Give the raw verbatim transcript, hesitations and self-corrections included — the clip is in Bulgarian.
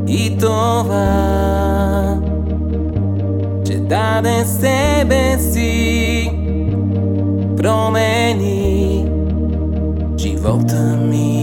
И това, че даде себе си, промени живота ми.